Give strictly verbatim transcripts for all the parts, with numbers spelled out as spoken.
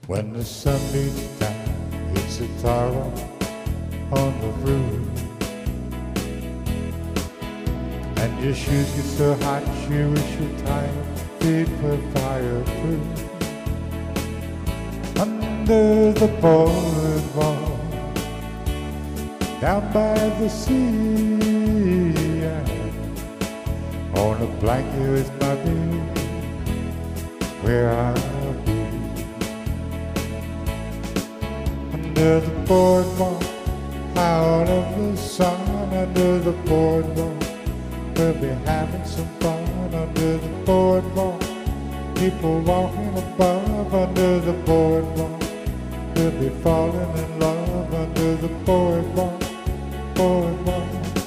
When the sun beats down, hits the tar on the roof, and your shoes get so hot you wish your tired feet were fireproof. Under the boardwalk, down by the sea, on a blanket with my baby, where I'll be. Under the boardwalk, out of the sun. Under the boardwalk, we'll be having some fun. Under the boardwalk, people walking above. Under the boardwalk, we'll be falling in love. Under the boardwalk, boardwalk.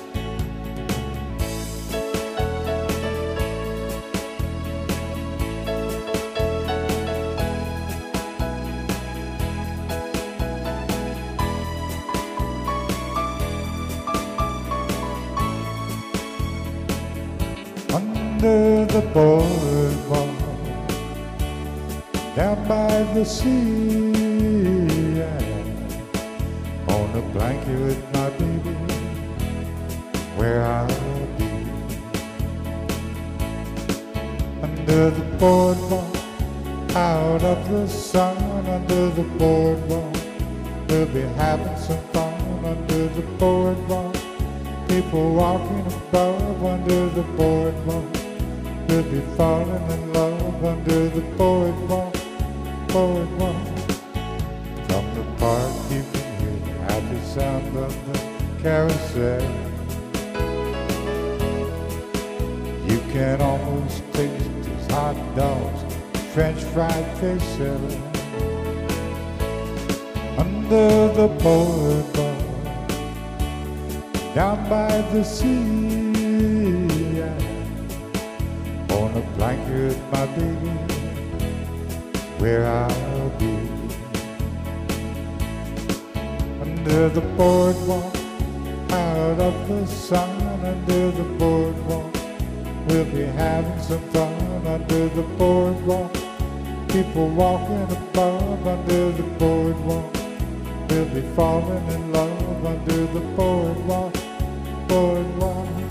Under the boardwalk, down by the sea, on a blanket with my baby, where I'll be. Under the boardwalk, out of the sun. Under the boardwalk, we'll be having some fun. Under the boardwalk, people walking above. Under the boardwalk, we'll be falling in love. Under the boardwalk, boardwalk. From the park you can hear the happy sound of the carousel. You can almost taste these hot dogs, French fried fish salad. Under the boardwalk, down by the sea, on a blanket with my baby, where I'll be. Under the boardwalk, out of the sun. Under the boardwalk, we'll be having some fun. Under the boardwalk, people walking above. Under the boardwalk, we'll be falling in love. Under the boardwalk, boardwalk.